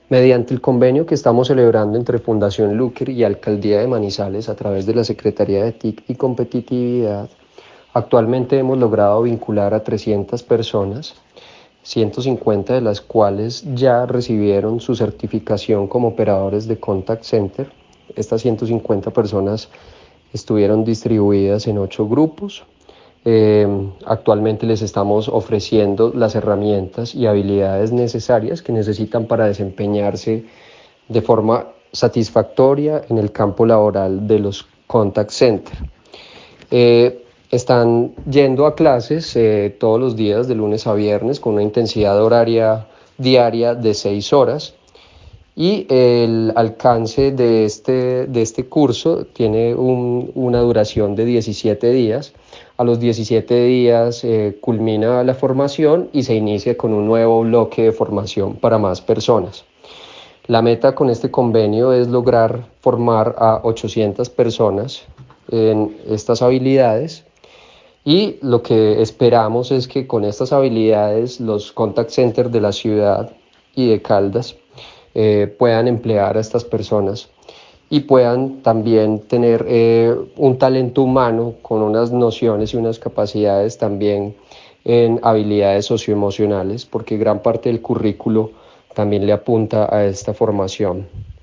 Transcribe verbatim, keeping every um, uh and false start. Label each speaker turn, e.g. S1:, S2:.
S1: Mediante el convenio que estamos celebrando entre Fundación Luker y Alcaldía de Manizales a través de la Secretaría de T I C y Competitividad, actualmente hemos logrado vincular a trescientas personas, ciento cincuenta de las cuales ya recibieron su certificación como operadores de contact center. Estas ciento cincuenta personas estuvieron distribuidas en ocho grupos. Eh, actualmente les estamos ofreciendo las herramientas y habilidades necesarias que necesitan para desempeñarse de forma satisfactoria en el campo laboral de los contact center. Eh, están yendo a clases eh, todos los días de lunes a viernes con una intensidad horaria diaria de seis horas. Y el alcance de este, de este curso tiene un, una duración de diecisiete días. A los diecisiete días eh, culmina la formación y se inicia con un nuevo bloque de formación para más personas. La meta con este convenio es lograr formar a ochocientas personas en estas habilidades, y lo que esperamos es que con estas habilidades los contact centers de la ciudad y de Caldas eh, puedan emplear a estas personas y puedan también tener eh, un talento humano con unas nociones y unas capacidades también en habilidades socioemocionales, porque gran parte del currículo también le apunta a esta formación.